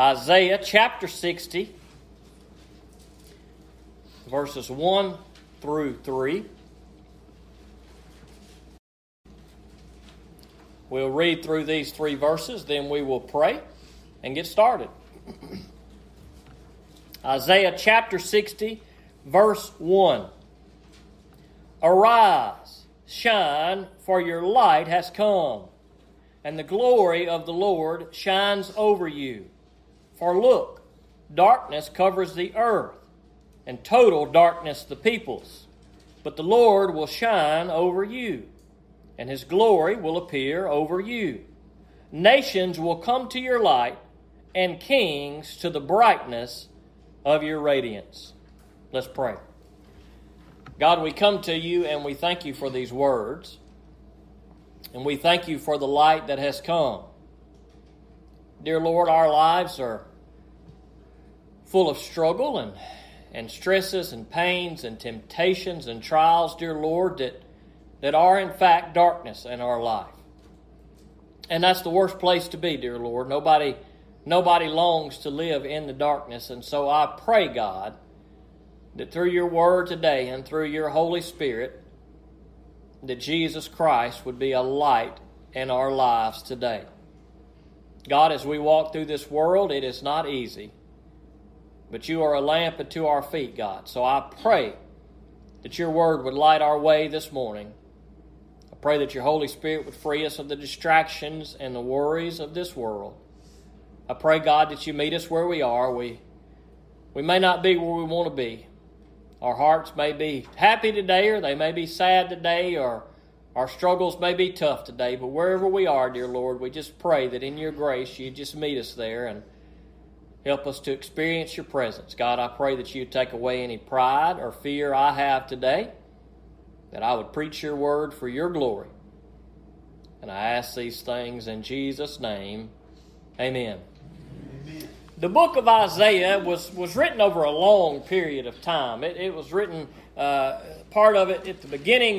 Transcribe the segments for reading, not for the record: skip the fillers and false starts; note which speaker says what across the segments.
Speaker 1: Isaiah chapter 60, verses 1 through 3. We'll read through these 3 verses, then we will pray and get started. Isaiah chapter 60, verse 1. Arise, shine, for your light has come, and the glory of the Lord shines over you. For look, darkness covers the earth, and total darkness the peoples. But the Lord will shine over you, and His glory will appear over you. Nations will come to your light, and kings to the brightness of your radiance. Let's pray. God, we come to you and we thank you for these words. And we thank you for the light that has come. Dear Lord, our lives are full of struggle and stresses and pains and temptations and trials, dear Lord, that are in fact darkness in our life. And that's the worst place to be, dear Lord. Nobody longs to live in the darkness. And so I pray, God, that through your word today and through your Holy Spirit, that Jesus Christ would be a light in our lives today. God, as we walk through this world, it is not easy. But you are a lamp unto our feet, God. So I pray that your word would light our way this morning. I pray that your Holy Spirit would free us of the distractions and the worries of this world. I pray, God, that you meet us where we are. We may not be where we want to be. Our hearts may be happy today, or they may be sad today, or our struggles may be tough today. But wherever we are, dear Lord, we just pray that in your grace you just meet us there and help us to experience your presence. God, I pray that you take away any pride or fear I have today, that I would preach your word for your glory. And I ask these things in Jesus' name. Amen. Amen. The book of Isaiah was written over a long period of time. It was written, part of it at the beginning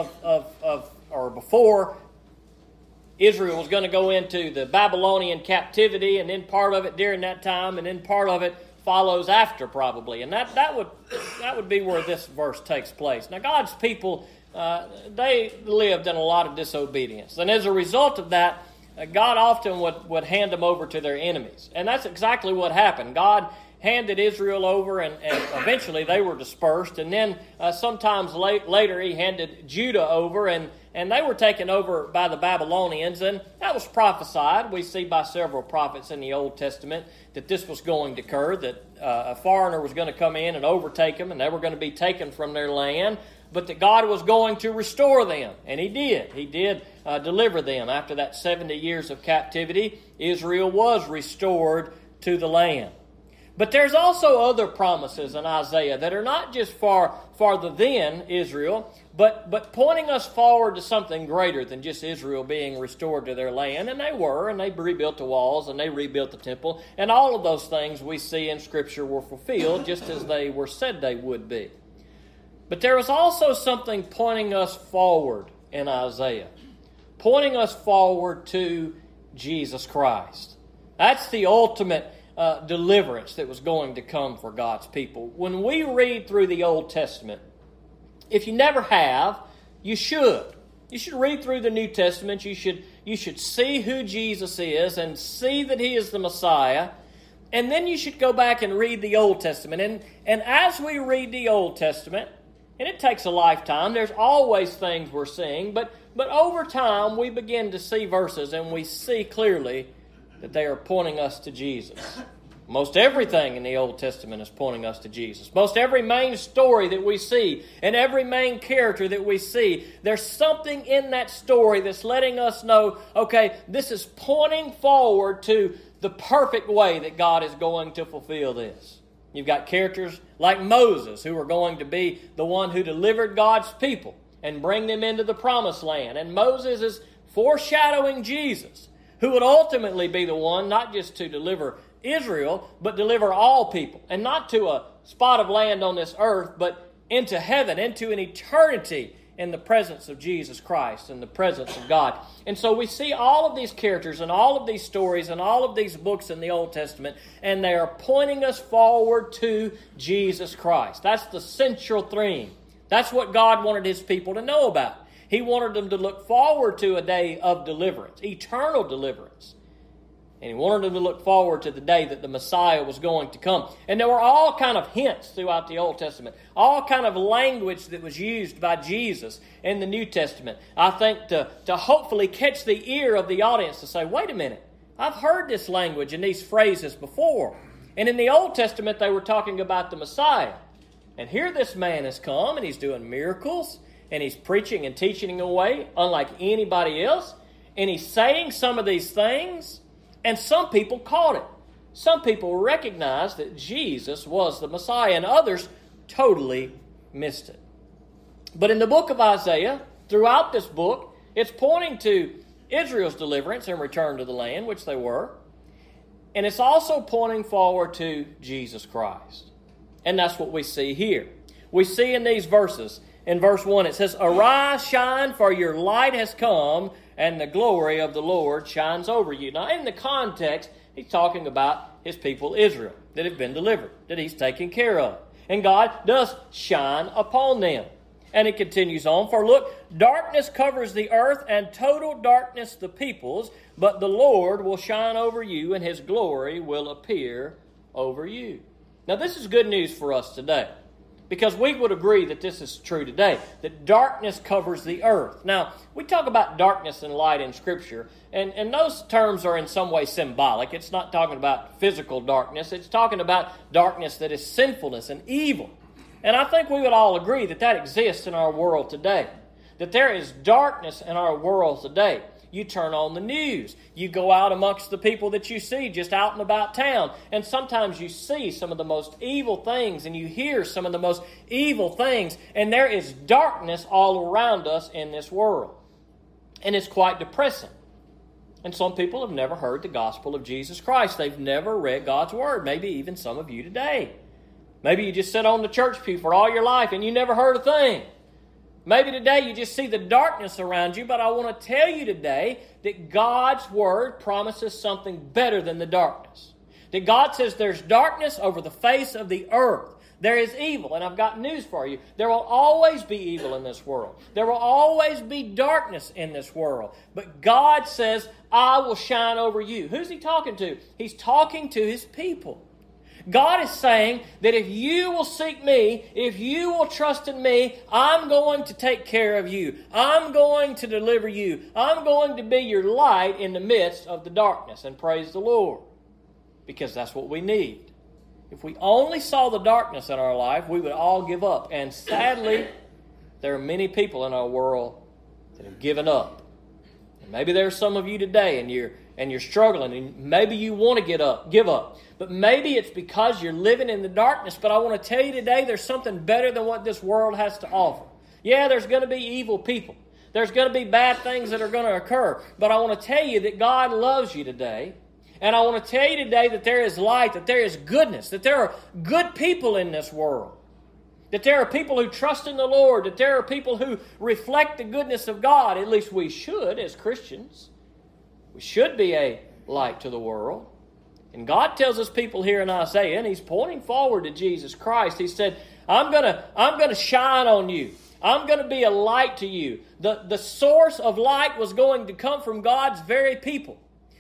Speaker 1: or before Israel was going to go into the Babylonian captivity, and then part of it during that time, and then part of it follows after probably. And that would be where this verse takes place. Now God's people, they lived in a lot of disobedience. And as a result of that, God often would hand them over to their enemies. And that's exactly what happened. God handed Israel over, and eventually they were dispersed. And then sometimes later he handed Judah over, and they were taken over by the Babylonians. And that was prophesied. We see by several prophets in the Old Testament that this was going to occur, that a foreigner was going to come in and overtake them, and they were going to be taken from their land, but that God was going to restore them. And He did. He did deliver them. After that 70 years of captivity, Israel was restored to the land. But there's also other promises in Isaiah that are not just farther than Israel, but pointing us forward to something greater than just Israel being restored to their land. And they were, and they rebuilt the walls, and they rebuilt the temple. And all of those things we see in Scripture were fulfilled just as they were said they would be. But there was also something pointing us forward in Isaiah, pointing us forward to Jesus Christ. That's the ultimate deliverance that was going to come for God's people. When we read through the Old Testament, if you never have, you should. You should read through the New Testament. You should see who Jesus is and see that He is the Messiah. And then you should go back and read the Old Testament. And as we read the Old Testament, and it takes a lifetime, there's always things we're seeing, but over time we begin to see verses and we see clearly that they are pointing us to Jesus. Most everything in the Old Testament is pointing us to Jesus. Most every main story that we see and every main character that we see, there's something in that story that's letting us know, okay, this is pointing forward to the perfect way that God is going to fulfill this. You've got characters like Moses, who are going to be the one who delivered God's people and bring them into the promised land. And Moses is foreshadowing Jesus, who would ultimately be the one not just to deliver Israel, but deliver all people. And not to a spot of land on this earth, but into heaven, into an eternity in the presence of Jesus Christ, in the presence of God. And so we see all of these characters and all of these stories and all of these books in the Old Testament, and they are pointing us forward to Jesus Christ. That's the central theme. That's what God wanted His people to know about. He wanted them to look forward to a day of deliverance, eternal deliverance. And He wanted them to look forward to the day that the Messiah was going to come. And there were all kind of hints throughout the Old Testament, all kind of language that was used by Jesus in the New Testament, I think to hopefully catch the ear of the audience to say, wait a minute, I've heard this language and these phrases before. And in the Old Testament, they were talking about the Messiah. And here this man has come, and he's doing miracles, and he's preaching and teaching away unlike anybody else. And he's saying some of these things, and some people caught it. Some people recognized that Jesus was the Messiah, and others totally missed it. But in the book of Isaiah, throughout this book, it's pointing to Israel's deliverance and return to the land, which they were. And it's also pointing forward to Jesus Christ. And that's what we see here. We see in these verses, in verse 1, it says, "Arise, shine, for your light has come, and the glory of the Lord shines over you." Now, in the context, he's talking about his people Israel that have been delivered, that he's taking care of. And God does shine upon them. And it continues on, "For look, darkness covers the earth, and total darkness the peoples, but the Lord will shine over you, and His glory will appear over you." Now, this is good news for us today, because we would agree that this is true today, that darkness covers the earth. Now, we talk about darkness and light in Scripture, and those terms are in some way symbolic. It's not talking about physical darkness. It's talking about darkness that is sinfulness and evil. And I think we would all agree that that exists in our world today, that there is darkness in our world today. You turn on the news. You go out amongst the people that you see just out and about town. And sometimes you see some of the most evil things and you hear some of the most evil things. And there is darkness all around us in this world. And it's quite depressing. And some people have never heard the gospel of Jesus Christ. They've never read God's Word. Maybe even some of you today. Maybe you just sat on the church pew for all your life and you never heard a thing. Maybe today you just see the darkness around you, but I want to tell you today that God's Word promises something better than the darkness. That God says there's darkness over the face of the earth. There is evil, and I've got news for you. There will always be evil in this world. There will always be darkness in this world. But God says, I will shine over you. Who's He talking to? He's talking to His people. God is saying that if you will seek me, if you will trust in me, I'm going to take care of you. I'm going to deliver you. I'm going to be your light in the midst of the darkness. And praise the Lord, because that's what we need. If we only saw the darkness in our life, we would all give up. And sadly, there are many people in our world that have given up. And maybe there's some of you today and you're struggling, and maybe you want to give up. But maybe it's because you're living in the darkness. But I want to tell you today, there's something better than what this world has to offer. Yeah, there's going to be evil people. There's going to be bad things that are going to occur. But I want to tell you that God loves you today. And I want to tell you today that there is light, that there is goodness, that there are good people in this world. That there are people who trust in the Lord, that there are people who reflect the goodness of God. At least we should as Christians. We should be a light to the world. And God tells us people here in Isaiah, and He's pointing forward to Jesus Christ. He said, I'm gonna shine on you. I'm going to be a light to you. The source of light was going to come from God's very people.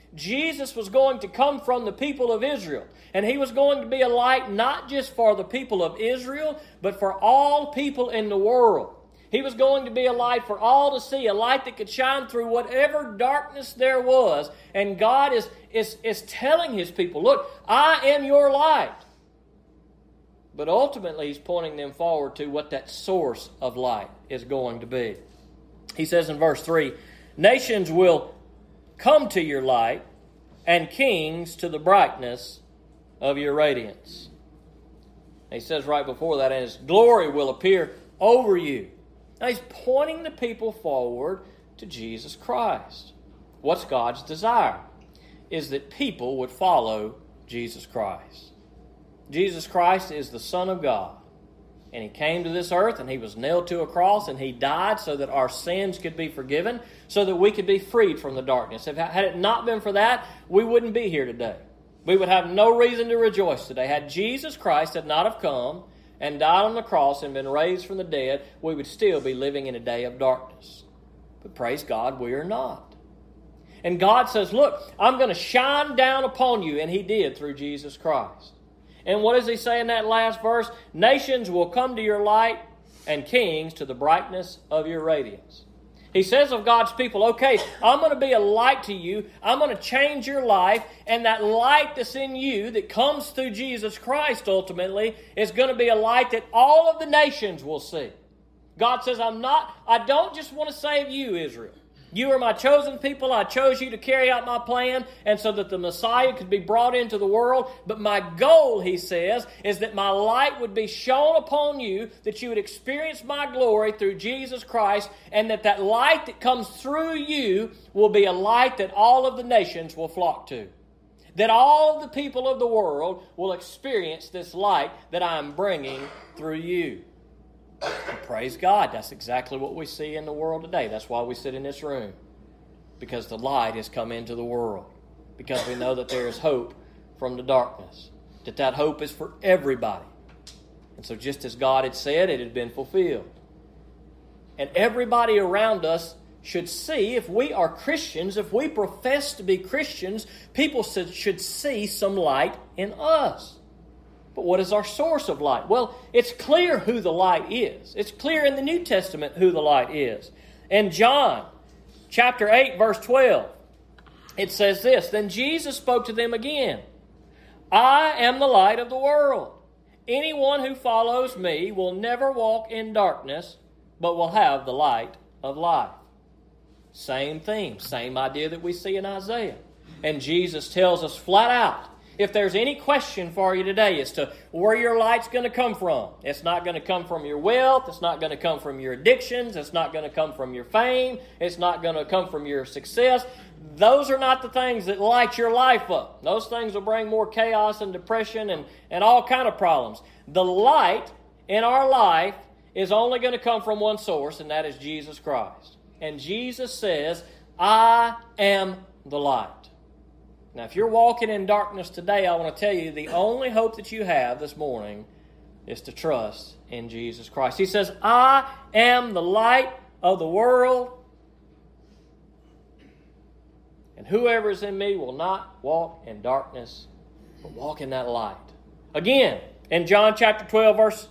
Speaker 1: Jesus was going to come from the people of Israel. And He was going to be a light not just for the people of Israel, but for all people in the world. He was going to be a light for all to see, a light that could shine through whatever darkness there was. And God is telling His people, look, I am your light. But ultimately, He's pointing them forward to what that source of light is going to be. He says in verse 3, nations will come to your light, and kings to the brightness of your radiance. And He says right before that, and His glory will appear over you. Now He's pointing the people forward to Jesus Christ. What's God's desire? Is that people would follow Jesus Christ. Jesus Christ is the Son of God. And He came to this earth, and He was nailed to a cross, and He died so that our sins could be forgiven, so that we could be freed from the darkness. Had it not been for that, we wouldn't be here today. We would have no reason to rejoice today. Had Jesus Christ had not have come and died on the cross and been raised from the dead, we would still be living in a day of darkness. But praise God, we are not. And God says, look, I'm going to shine down upon you. And He did through Jesus Christ. And what does He say in that last verse? Nations will come to your light, and kings to the brightness of your radiance. He says of God's people, okay, I'm going to be a light to you. I'm going to change your life. And that light that's in you that comes through Jesus Christ ultimately is going to be a light that all of the nations will see. God says, I don't just want to save you, Israel. You are my chosen people. I chose you to carry out my plan, and so that the Messiah could be brought into the world. But my goal, He says, is that my light would be shone upon you, that you would experience my glory through Jesus Christ, and that light that comes through you will be a light that all of the nations will flock to. That all of the people of the world will experience this light that I am bringing through you. And praise God, that's exactly what we see in the world today. That's why we sit in this room. Because the light has come into the world. Because we know that there is hope from the darkness. That hope is for everybody. And so just as God had said, it had been fulfilled. And everybody around us should see, if we are Christians, if we profess to be Christians, people should see some light in us. But what is our source of light? Well, it's clear who the light is. It's clear in the New Testament who the light is. In John chapter 8, verse 12, it says this, Then Jesus spoke to them again, I am the light of the world. Anyone who follows me will never walk in darkness, but will have the light of life. Same theme, same idea that we see in Isaiah. And Jesus tells us flat out, if there's any question for you today as to where your light's going to come from, it's not going to come from your wealth, it's not going to come from your addictions, it's not going to come from your fame, it's not going to come from your success. Those are not the things that light your life up. Those things will bring more chaos and depression and all kind of problems. The light in our life is only going to come from one source, and that is Jesus Christ. And Jesus says, I am the light. Now, if you're walking in darkness today, I want to tell you the only hope that you have this morning is to trust in Jesus Christ. He says, I am the light of the world, and whoever is in me will not walk in darkness, but walk in that light. Again, in John chapter 12, verse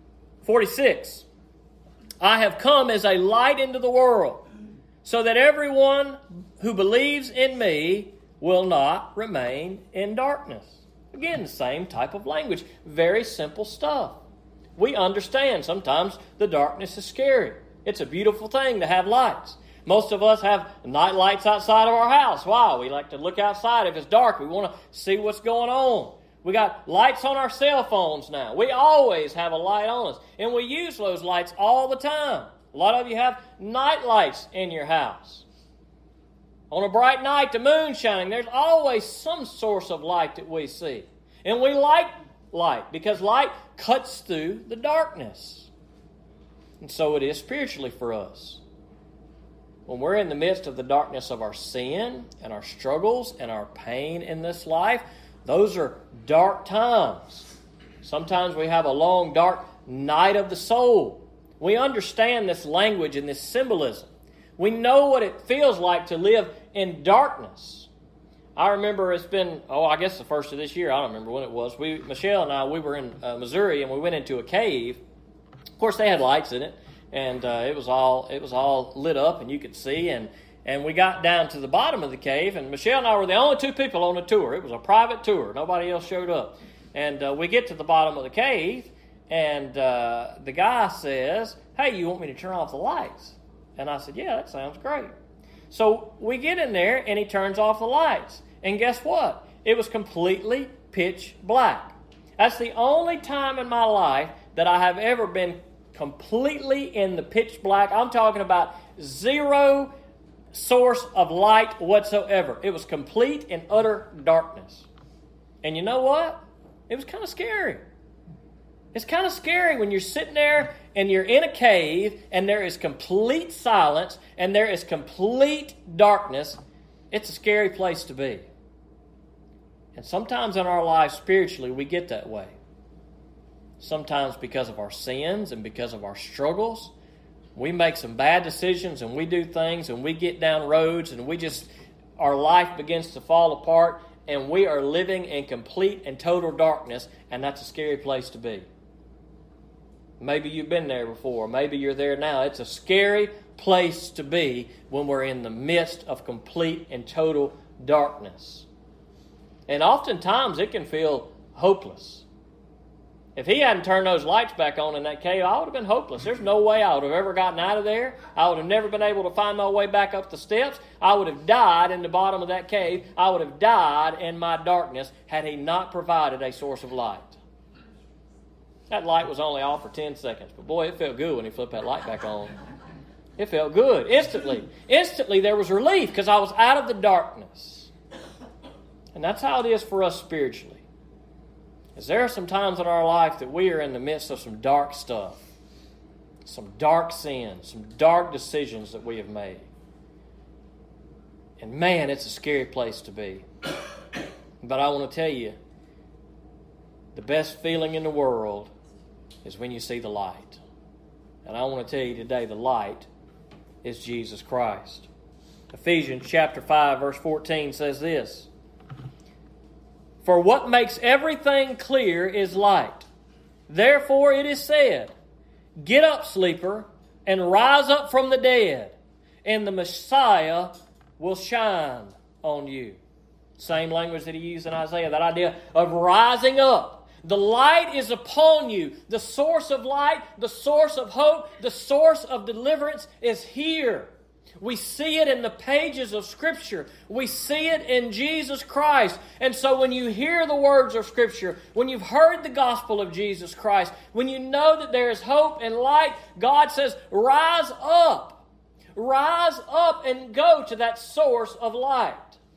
Speaker 1: 46, I have come as a light into the world, so that everyone who believes in me will not remain in darkness. Again, the same type of language. Very simple stuff. We understand sometimes the darkness is scary. It's a beautiful thing to have lights. Most of us have night lights outside of our house. Why? We like to look outside if it's dark. We want to see what's going on. We got lights on our cell phones now. We always have a light on us. And we use those lights all the time. A lot of you have night lights in your house. On a bright night, the moon shining, there's always some source of light that we see. And we like light because light cuts through the darkness. And so it is spiritually for us. When we're in the midst of the darkness of our sin and our struggles and our pain in this life, those are dark times. Sometimes we have a long, dark night of the soul. We understand this language and this symbolism. We know what it feels like to live in darkness. I remember it's been, I guess the first of this year. I don't remember when it was. Michelle and I, we were in Missouri, and we went into a cave. Of course, they had lights in it, and it was all lit up, and you could see. And we got down to the bottom of the cave, and Michelle and I were the only two people on the tour. It was a private tour. Nobody else showed up. And we get to the bottom of the cave, and the guy says, "Hey, you want me to turn off the lights?" And I said, "Yeah, that sounds great." So we get in there, and he turns off the lights. And guess what? It was completely pitch black. That's the only time in my life that I have ever been completely in the pitch black. I'm talking about zero source of light whatsoever. It was complete and utter darkness. And you know what? It was kind of scary. It's kind of scary when you're sitting there and you're in a cave and there is complete silence and there is complete darkness. It's a scary place to be. And sometimes in our lives spiritually we get that way. Sometimes because of our sins and because of our struggles, we make some bad decisions and we do things and we get down roads and our life begins to fall apart and we are living in complete and total darkness, and that's a scary place to be. Maybe you've been there before. Maybe you're there now. It's a scary place to be when we're in the midst of complete and total darkness. And oftentimes it can feel hopeless. If he hadn't turned those lights back on in that cave, I would have been hopeless. There's no way I would have ever gotten out of there. I would have never been able to find my way back up the steps. I would have died in the bottom of that cave. I would have died in my darkness had he not provided a source of light. That light was only off for 10 seconds, but boy, it felt good when he flipped that light back on. It felt good, instantly. Instantly there was relief because I was out of the darkness. And that's how it is for us spiritually. Is there are some times in our life that we are in the midst of some dark stuff, some dark sins, some dark decisions that we have made. And man, it's a scary place to be. But I want to tell you, the best feeling in the world is when you see the light. And I want to tell you today, the light is Jesus Christ. Ephesians chapter 5, verse 14 says this: "For what makes everything clear is light. Therefore it is said, Get up, sleeper, and rise up from the dead, and the Messiah will shine on you." Same language that he used in Isaiah, that idea of rising up. The light is upon you. The source of light, the source of hope, the source of deliverance is here. We see it in the pages of Scripture. We see it in Jesus Christ. And so when you hear the words of Scripture, when you've heard the gospel of Jesus Christ, when you know that there is hope and light, God says, rise up. Rise up and go to that source of light.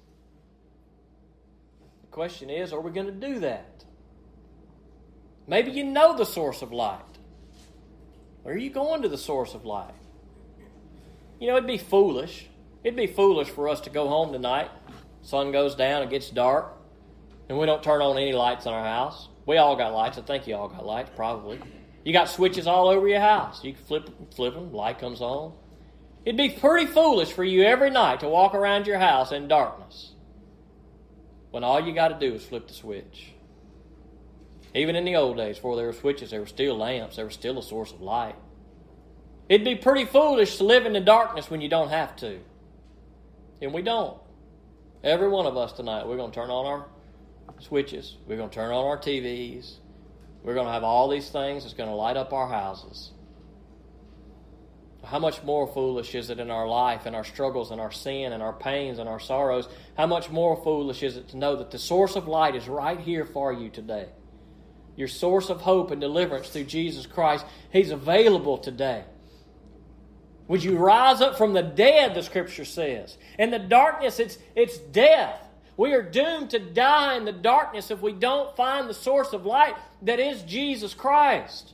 Speaker 1: The question is, are we going to do that? Maybe you know the source of light. Where are you going to the source of light? You know, it'd be foolish. It'd be foolish for us to go home tonight. Sun goes down, it gets dark, and we don't turn on any lights in our house. We all got lights. I think you all got lights, probably. You got switches all over your house. You can flip them, light comes on. It'd be pretty foolish for you every night to walk around your house in darkness when all you got to do is flip the switch. Even in the old days, before there were switches, there were still lamps. There was still a source of light. It'd be pretty foolish to live in the darkness when you don't have to. And we don't. Every one of us tonight, we're going to turn on our switches. We're going to turn on our TVs. We're going to have all these things that's going to light up our houses. How much more foolish is it in our life, and our struggles, and our sin, and our pains, and our sorrows? How much more foolish is it to know that the source of light is right here for you today? Your source of hope and deliverance through Jesus Christ, He's available today. Would you rise up from the dead, the Scripture says. In the darkness, it's death. We are doomed to die in the darkness if we don't find the source of light that is Jesus Christ.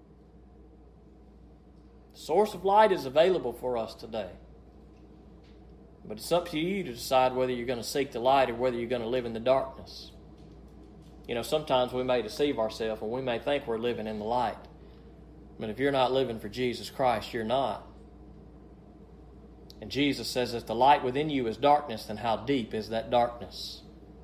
Speaker 1: The source of light is available for us today. But it's up to you to decide whether you're going to seek the light or whether you're going to live in the darkness. You know, sometimes we may deceive ourselves and we may think we're living in the light. But if you're not living for Jesus Christ, you're not. And Jesus says, if the light within you is darkness, then how deep is that darkness?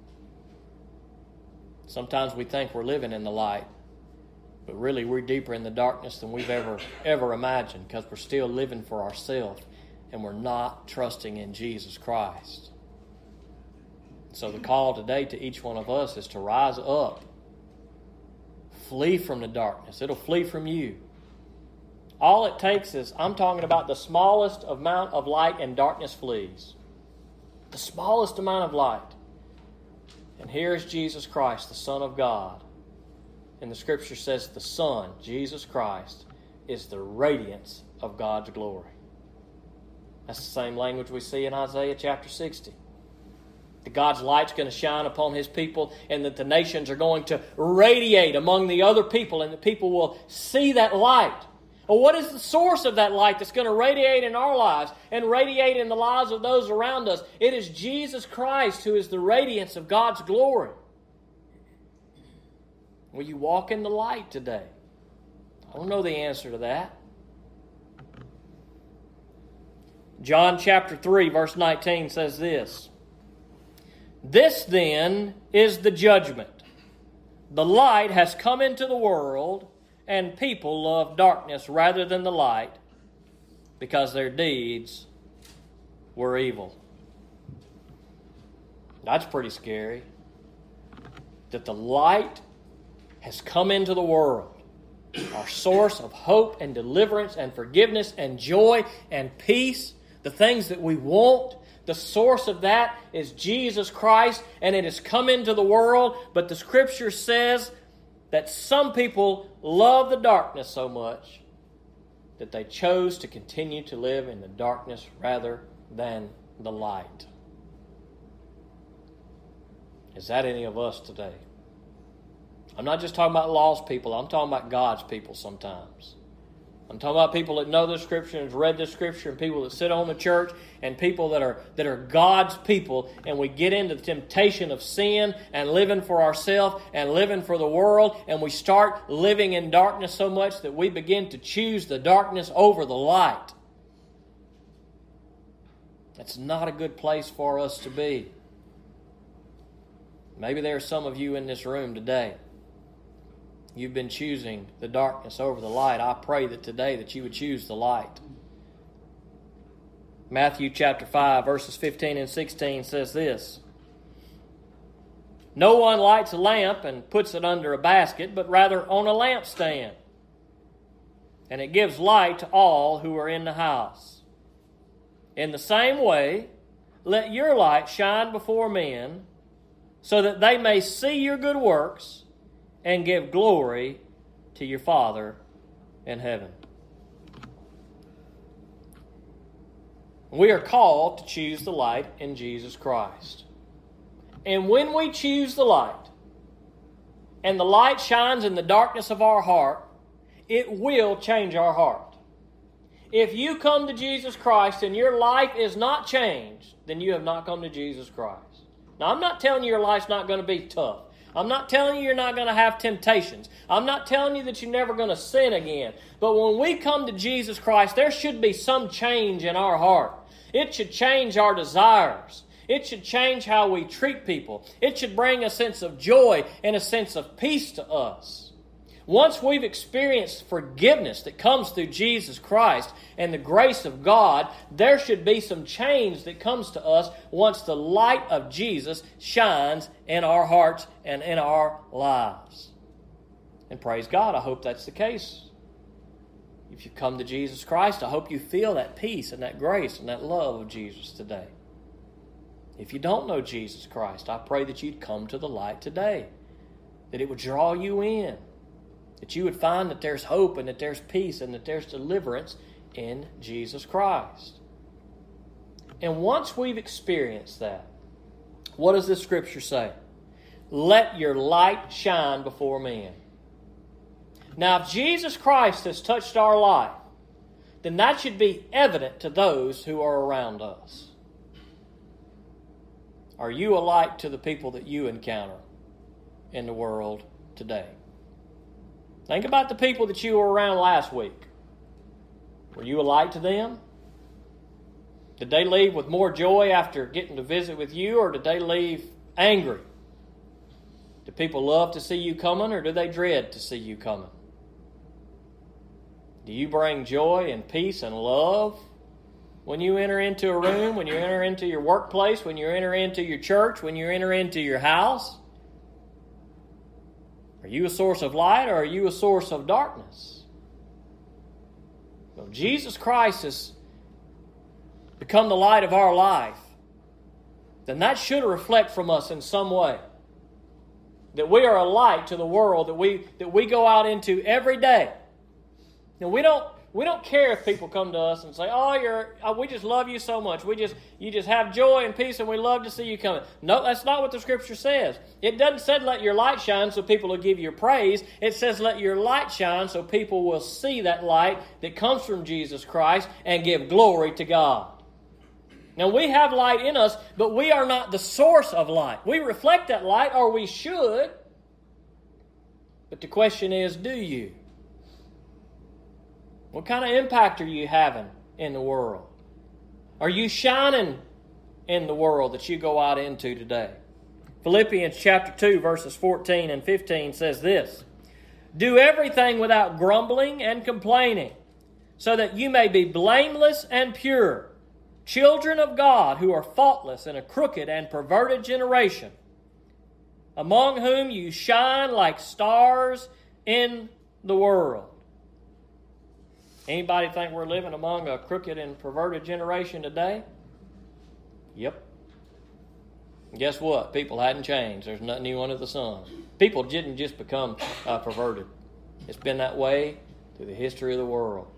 Speaker 1: Sometimes we think we're living in the light, but really we're deeper in the darkness than we've ever imagined, because we're still living for ourselves and we're not trusting in Jesus Christ. So the call today to each one of us is to rise up. Flee from the darkness. It'll flee from you. All it takes is, I'm talking about the smallest amount of light and darkness flees. The smallest amount of light. And here is Jesus Christ, the Son of God. And the Scripture says the Son, Jesus Christ, is the radiance of God's glory. That's the same language we see in Isaiah chapter 60. that God's light's going to shine upon His people, and that the nations are going to radiate among the other people, and the people will see that light. Well, what is the source of that light that's going to radiate in our lives and radiate in the lives of those around us? It is Jesus Christ, who is the radiance of God's glory. Will you walk in the light today? I don't know the answer to that. John chapter 3, verse 19 says this: "This then is the judgment. The light has come into the world, and people love darkness rather than the light, because their deeds were evil." That's pretty scary. That the light has come into the world, our source of hope and deliverance and forgiveness and joy and peace, the things that we want. The source of that is Jesus Christ, and it has come into the world. But the Scripture says that some people love the darkness so much that they chose to continue to live in the darkness rather than the light. Is that any of us today? I'm not just talking about lost people. I'm talking about God's people sometimes. I'm talking about people that know the Scripture and have read the Scripture, and people that sit on the church, and people that are God's people, and we get into the temptation of sin and living for ourselves and living for the world, and we start living in darkness so much that we begin to choose the darkness over the light. That's not a good place for us to be. Maybe there are some of you in this room today. You've been choosing the darkness over the light. I pray that today that you would choose the light. Matthew chapter 5, verses 15 and 16 says this: "No one lights a lamp and puts it under a basket, but rather on a lampstand. And it gives light to all who are in the house. In the same way, let your light shine before men, so that they may see your good works and give glory to your Father in heaven." We are called to choose the light in Jesus Christ. And when we choose the light, and the light shines in the darkness of our heart, it will change our heart. If you come to Jesus Christ and your life is not changed, then you have not come to Jesus Christ. Now, I'm not telling you your life's not going to be tough. I'm not telling you you're not going to have temptations. I'm not telling you that you're never going to sin again. But when we come to Jesus Christ, there should be some change in our heart. It should change our desires. It should change how we treat people. It should bring a sense of joy and a sense of peace to us. Once we've experienced forgiveness that comes through Jesus Christ and the grace of God, there should be some change that comes to us once the light of Jesus shines in our hearts and in our lives. And praise God, I hope that's the case. If you come to Jesus Christ, I hope you feel that peace and that grace and that love of Jesus today. If you don't know Jesus Christ, I pray that you'd come to the light today, that it would draw you in, that you would find that there's hope and that there's peace and that there's deliverance in Jesus Christ. And once we've experienced that, what does this Scripture say? Let your light shine before men. Now, if Jesus Christ has touched our life, then that should be evident to those who are around us. Are you a light to the people that you encounter in the world today? Think about the people that you were around last week. Were you a light to them? Did they leave with more joy after getting to visit with you, or did they leave angry? Do people love to see you coming, or do they dread to see you coming? Do you bring joy and peace and love when you enter into a room, when you enter into your workplace, when you enter into your church, when you enter into your house? Are you a source of light, or are you a source of darkness? Well, Jesus Christ has become the light of our life. Then that should reflect from us in some way. That we are a light to the world that we go out into every day. Now, we We don't care if people come to us and say, we just love you so much. You just have joy and peace, and we love to see you coming. No, that's not what the Scripture says. It doesn't say let your light shine so people will give you praise. It says let your light shine so people will see that light that comes from Jesus Christ and give glory to God. Now, we have light in us, but we are not the source of light. We reflect that light, or we should. But the question is, do you? What kind of impact are you having in the world? Are you shining in the world that you go out into today? Philippians chapter 2, verses 14 and 15 says this, "Do everything without grumbling and complaining, so that you may be blameless and pure, children of God who are faultless in a crooked and perverted generation, among whom you shine like stars in the world." Anybody think we're living among a crooked and perverted generation today? Yep. Guess what? People hadn't changed. There's nothing new under the sun. People didn't just become perverted. It's been that way through the history of the world.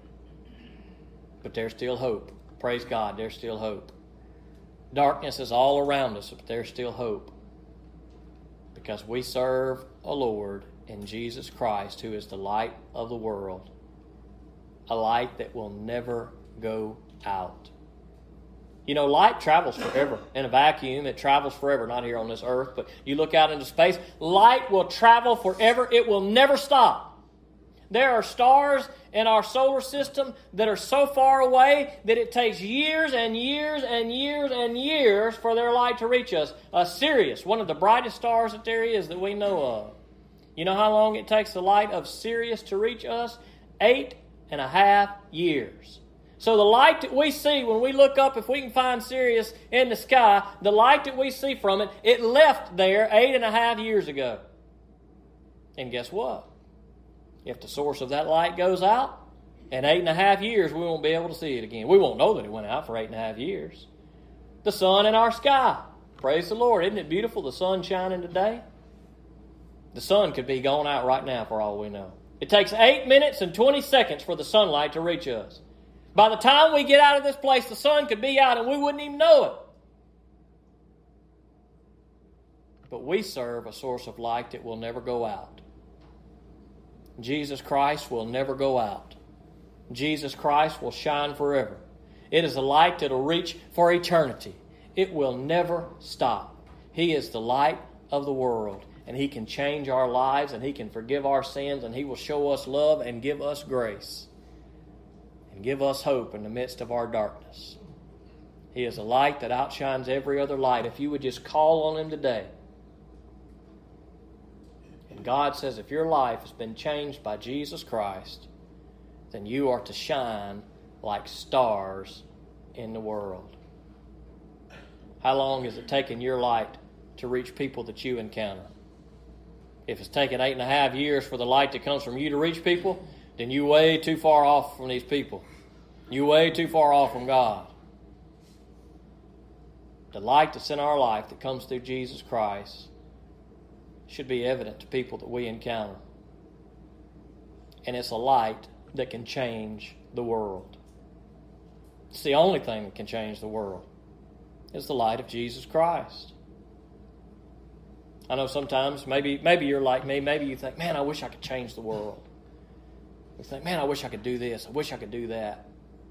Speaker 1: But there's still hope. Praise God, there's still hope. Darkness is all around us, but there's still hope. Because we serve a Lord in Jesus Christ who is the light of the world. A light that will never go out. You know, light travels forever. In a vacuum, it travels forever. Not here on this earth, but you look out into space. Light will travel forever. It will never stop. There are stars in our solar system that are so far away that it takes years and years and years and years for their light to reach us. Sirius, one of the brightest stars that there is that we know of. You know how long it takes the light of Sirius to reach us? 8.5 years. So the light that we see when we look up, if we can find Sirius in the sky, the light that we see from it, it left there 8.5 years ago. And guess what? If the source of that light goes out, in 8.5 years we won't be able to see it again. We won't know that it went out for 8.5 years. The sun in our sky. Praise the Lord. Isn't it beautiful, the sun shining today? The sun could be going out right now for all we know. It takes 8 minutes and 20 seconds for the sunlight to reach us. By the time we get out of this place, the sun could be out and we wouldn't even know it. But we serve a source of light that will never go out. Jesus Christ will never go out. Jesus Christ will shine forever. It is a light that will reach for eternity. It will never stop. He is the light of the world. And He can change our lives, and He can forgive our sins, and He will show us love and give us grace and give us hope in the midst of our darkness. He is a light that outshines every other light. If you would just call on Him today. And God says if your life has been changed by Jesus Christ, then you are to shine like stars in the world. How long has it taken your light to reach people that you encounter? If it's taken 8.5 years for the light that comes from you to reach people, then you're way too far off from these people. You're way too far off from God. The light that's in our life that comes through Jesus Christ should be evident to people that we encounter. And it's a light that can change the world. It's the only thing that can change the world. It's the light of Jesus Christ. I know sometimes, maybe you're like me, maybe you think, man, I wish I could change the world. You think, man, I wish I could do this, I wish I could do that.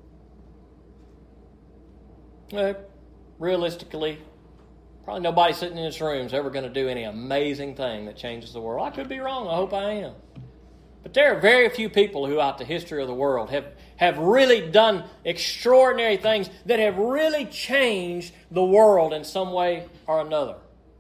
Speaker 1: Realistically, probably nobody sitting in this room is ever going to do any amazing thing that changes the world. I could be wrong, I hope I am. But there are very few people whoughout the history of the world have really done extraordinary things that have really changed the world in some way or another.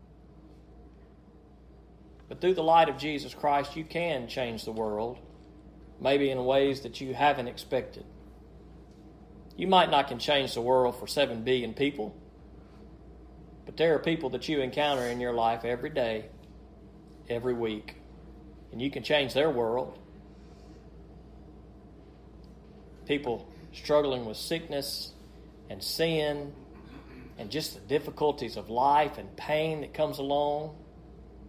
Speaker 1: But through the light of Jesus Christ, you can change the world, maybe in ways that you haven't expected. You might not can change the world for 7 billion people, but there are people that you encounter in your life every day, every week, and you can change their world. People struggling with sickness and sin and just the difficulties of life and pain that comes along.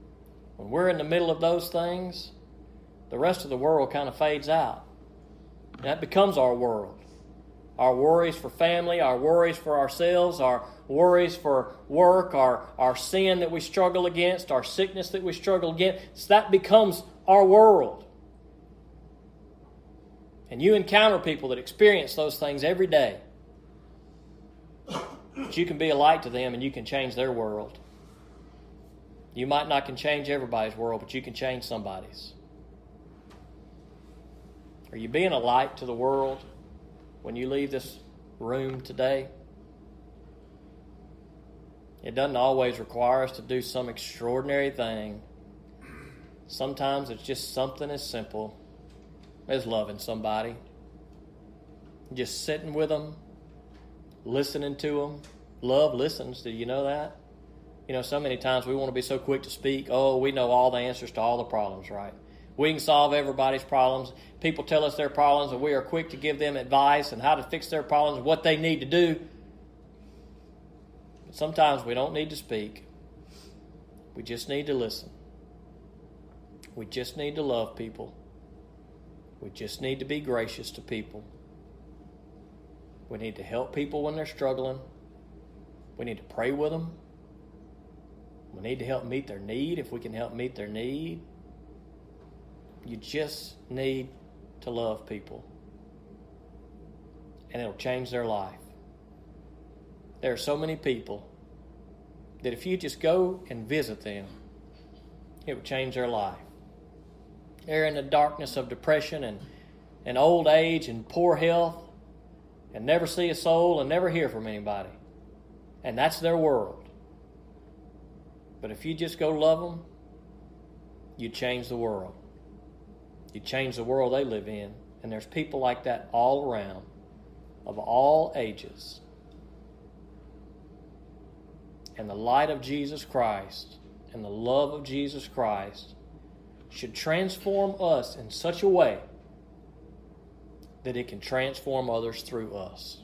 Speaker 1: When we're in the middle of those things, the rest of the world kind of fades out. And that becomes our world. Our worries for family, our worries for ourselves, our worries for work, our sin that we struggle against, our sickness that we struggle against, that becomes our world. And you encounter people that experience those things every day. But you can be a light to them and you can change their world. You might not can change everybody's world, but you can change somebody's. Are you being a light to the world when you leave this room today? It doesn't always require us to do some extraordinary thing. Sometimes it's just something as simple as loving somebody. Just sitting with them, listening to them. Love listens. Did you know that? You know, so many times we want to be so quick to speak. Oh, we know all the answers to all the problems, right? We can solve everybody's problems. People tell us their problems, and we are quick to give them advice on how to fix their problems, what they need to do. But sometimes we don't need to speak. We just need to listen. We just need to love people. We just need to be gracious to people. We need to help people when they're struggling. We need to pray with them. We need to help meet their need if we can help meet their need. You just need to love people. And it'll change their life. There are so many people that if you just go and visit them, it will change their life. They're in the darkness of depression and old age and poor health and never see a soul and never hear from anybody. And that's their world. But if you just go love them, you change the world. You change the world they live in. And there's people like that all around, of all ages. And the light of Jesus Christ and the love of Jesus Christ should transform us in such a way that it can transform others through us.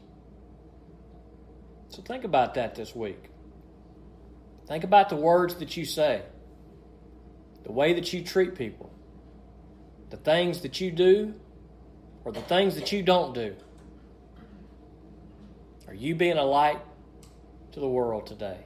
Speaker 1: So think about that this week. Think about the words that you say, the way that you treat people, the things that you do, or the things that you don't do. Are you being a light to the world today?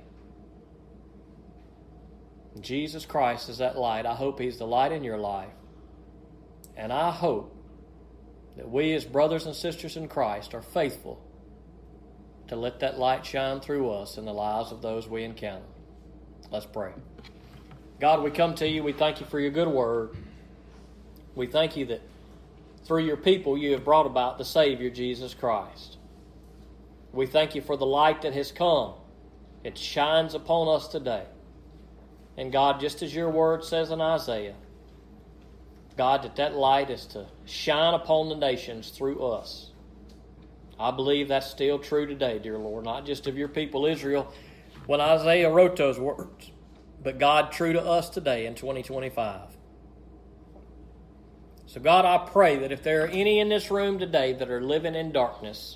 Speaker 1: Jesus Christ is that light. I hope He's the light in your life. And I hope that we as brothers and sisters in Christ are faithful to let that light shine through us in the lives of those we encounter. Let's pray. God, we come to you. We thank you for your good word. We thank you that through your people you have brought about the Savior, Jesus Christ. We thank you for the light that has come. It shines upon us today. And God, just as your word says in Isaiah, God, that light is to shine upon the nations through us. I believe that's still true today, dear Lord, not just of your people Israel when Isaiah wrote those words, but God, true to us today in 2025. So God, I pray that if there are any in this room today that are living in darkness,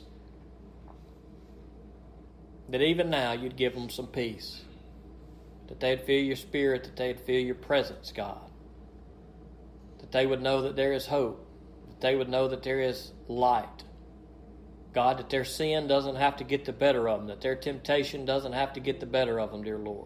Speaker 1: that even now you'd give them some peace, that they'd feel your spirit, that they'd feel your presence, God, that they would know that there is hope, that they would know that there is light. God, that their sin doesn't have to get the better of them, that their temptation doesn't have to get the better of them, dear Lord.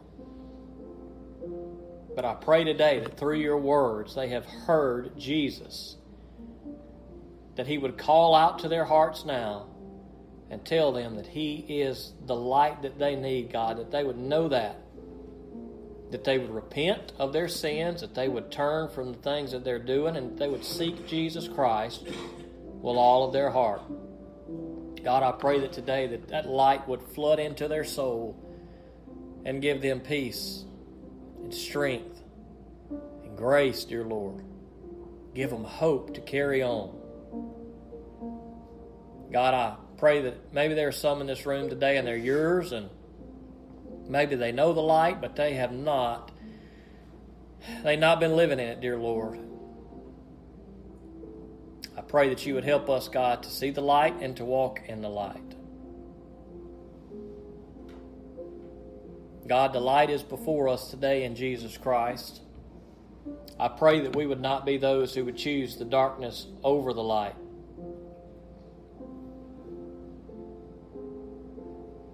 Speaker 1: But I pray today that through your words they have heard Jesus, that He would call out to their hearts now and tell them that He is the light that they need, God, that they would know that they would repent of their sins, that they would turn from the things that they're doing, and they would seek Jesus Christ with all of their heart. God, I pray that today that light would flood into their soul and give them peace and strength and grace, dear Lord. Give them hope to carry on. God, I pray that maybe there are some in this room today and they're yours, and maybe they know the light, but they've not been living in it, dear Lord. I pray that you would help us, God, to see the light and to walk in the light. God, the light is before us today in Jesus Christ. I pray that we would not be those who would choose the darkness over the light.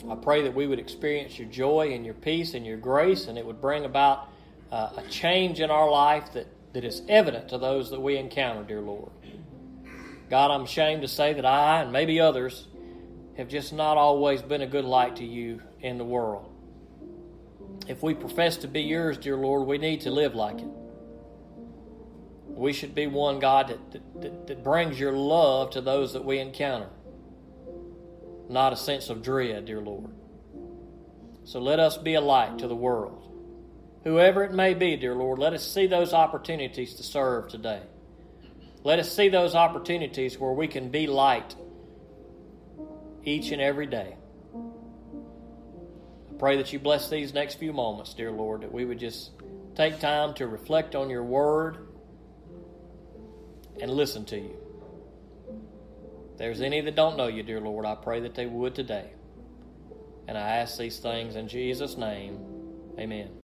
Speaker 1: I pray that we would experience your joy and your peace and your grace, and it would bring about a change in our life that is evident to those that we encounter, dear Lord. God, I'm ashamed to say that I, and maybe others, have just not always been a good light to you in the world. If we profess to be yours, dear Lord, we need to live like it. We should be one, God, that brings your love to those that we encounter, not a sense of dread, dear Lord. So let us be a light to the world. Whoever it may be, dear Lord, let us see those opportunities to serve today. Let us see those opportunities where we can be light each and every day. I pray that you bless these next few moments, dear Lord, that we would just take time to reflect on your word and listen to you. If there's any that don't know you, dear Lord, I pray that they would today. And I ask these things in Jesus' name. Amen.